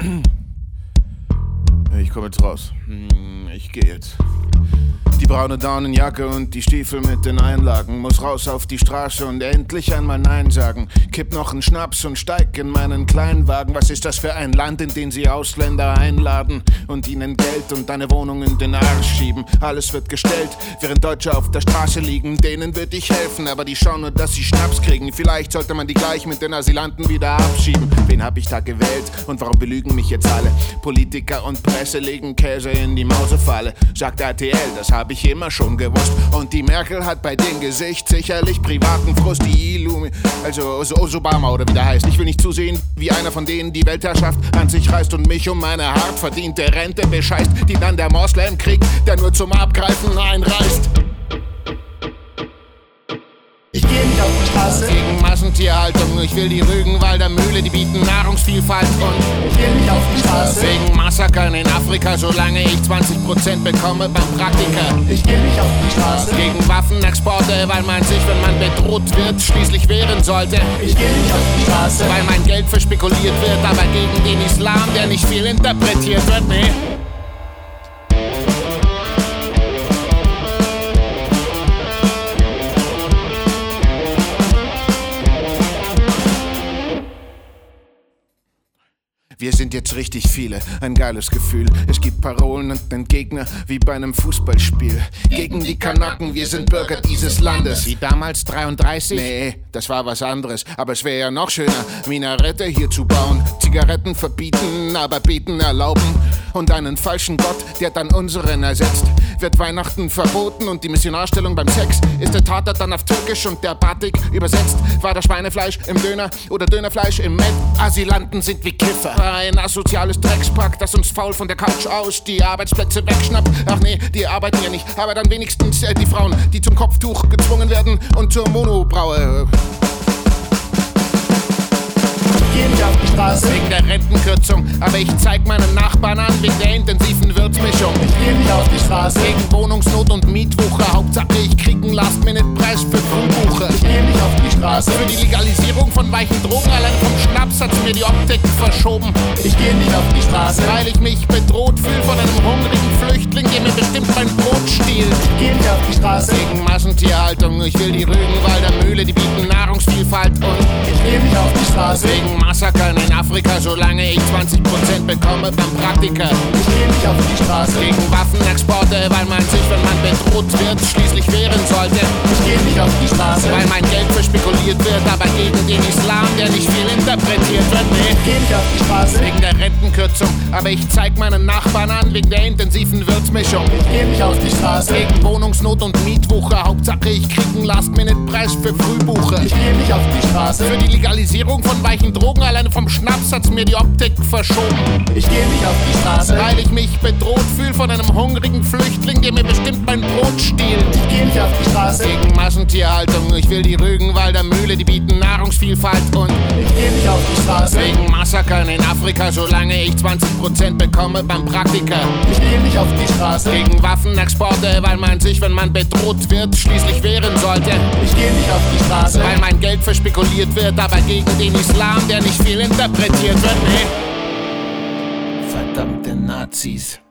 Ich komme jetzt raus. Ich gehe jetzt. Die braune Daunenjacke und die Stiefel mit den Einlagen. Muss raus auf die Straße und endlich einmal Nein sagen. Kipp noch einen Schnaps und steig in meinen Kleinwagen. Was ist das für ein Land, in dem sie Ausländer einladen und ihnen Geld und eine Wohnung in den Arsch schieben? Alles wird gestellt, während Deutsche auf der Straße liegen. Denen würde ich helfen, aber die schauen nur, dass sie Schnaps kriegen. Vielleicht sollte man die gleich mit den Asylanten wieder abschieben. Wen hab ich da gewählt und warum belügen mich jetzt alle? Politiker und Presse legen Käse in die Mausefalle. Sagt RTL, das hab ich immer schon gewusst. Und die Merkel hat bei dem Gesicht sicherlich privaten Frust. Die Illumi, also Obama oder wie der heißt. Ich will nicht zusehen, wie einer von denen die Weltherrschaft an sich reißt und mich um meine hart verdiente Rente bescheißt, die dann der Moslemkrieg, der nur zum Abgreifen einreißt. Ich geh nicht auf die Straße gegen Massentierhaltung. Ich will die Rügenwalder Mühle, die bieten Nahrungsvielfalt. Und ich geh nicht auf die Straße wegen Massakern in Afrika, solange ich 20% bekomme beim Praktiker. Ich geh nicht auf die Straße gegen Waffenexporte, weil man sich, wenn man bedroht wird, schließlich wehren sollte. Ich geh nicht auf die Straße, weil mein Geld verspekuliert wird, aber gegen den Islam, der nicht viel interpretiert wird, nee. Wir sind jetzt richtig viele, ein geiles Gefühl. Es gibt Parolen und einen Gegner, wie bei einem Fußballspiel. Gegen die Kanaken, wir sind Bürger dieses Landes. Wie damals 33? Nee, das war was anderes. Aber es wäre ja noch schöner, Minarette hier zu bauen. Zigaretten verbieten, aber beten erlauben. Und einen falschen Gott, der dann unseren ersetzt. Wird Weihnachten verboten und die Missionarstellung beim Sex ist der Tatort dann auf Türkisch und der Batik übersetzt. War das Schweinefleisch im Döner oder Dönerfleisch im Met? Asylanten sind wie Kiffer. Ein asoziales Dreckspack, das uns faul von der Couch aus die Arbeitsplätze wegschnappt. Ach nee, die arbeiten ja nicht, aber dann wenigstens die Frauen, die zum Kopftuch gezwungen werden und zur Monobraue. Ich geh nicht auf die Straße wegen der Rentenkürzung, aber ich zeig meinen Nachbarn an wegen der intensiven Würzmischung. Ich geh nicht auf die Straße wegen Wohnungsnot und Mietwucher. Hauptsache ich krieg einen Last-Minute-Preis für Frühbuche. Ich geh nicht auf die Straße für die Legalisierung von weichen Drogen. Allein vom Schnaps hat mir die Optik verschoben. Ich geh nicht auf die Straße, weil ich mich bedroht fühl von einem hungrigen Flüchtling, der mir bestimmt mein Brot stiehlt. Ich geh nicht auf die Straße wegen Massentierhaltung. Ich will die Rügenwalder Mühle, die bieten Nahrungsvielfalt. Und ich geh nicht auf die Straße wegen Massakern in Afrika, solange ich 20% bekomme beim Praktiker. Ich geh nicht auf die Straße gegen Waffenexporte, weil man sich, wenn man bedroht wird, schließlich wehren sollte. Ich geh nicht auf die Straße, weil mein Geld verspekuliert wird, aber gegen den Islam, der nicht viel interpretiert wird, nee. Ich geh nicht auf die Straße wegen der Rentenkürzung, aber ich zeig meinen Nachbarn an wegen der intensiven Würzmischung. Ich geh nicht auf die Straße gegen Wohnungsnot und Mietwucher. Hauptsache ich krieg einen Last-Minute-Preis für Frühbuche. Ich geh nicht auf die Straße für die Legalisierung von weichen Drogen. Alleine vom Schnaps hat's mir die Optik verschoben. Ich geh nicht auf die Straße, weil ich mich bedroht fühl von einem hungrigen Flüchtling, der mir bestimmt mein Brot stiehlt. Ich geh nicht auf die Straße gegen Massentierhaltung. Ich will die Rügenwalder Mühle, die bieten Nahrungsvielfalt. Und ich geh nicht auf die Straße wegen Massakern in Afrika, solange ich 20% bekomme beim Praktiker. Ich geh nicht auf die Straße gegen Waffenexporte, weil man sich, wenn man bedroht wird, schließlich wehren sollte. Ich geh nicht auf die Straße, weil mein Geld verspekuliert wird, aber gegen den Islam, der nicht viel interpretiert wird, nee. Verdammte Nazis.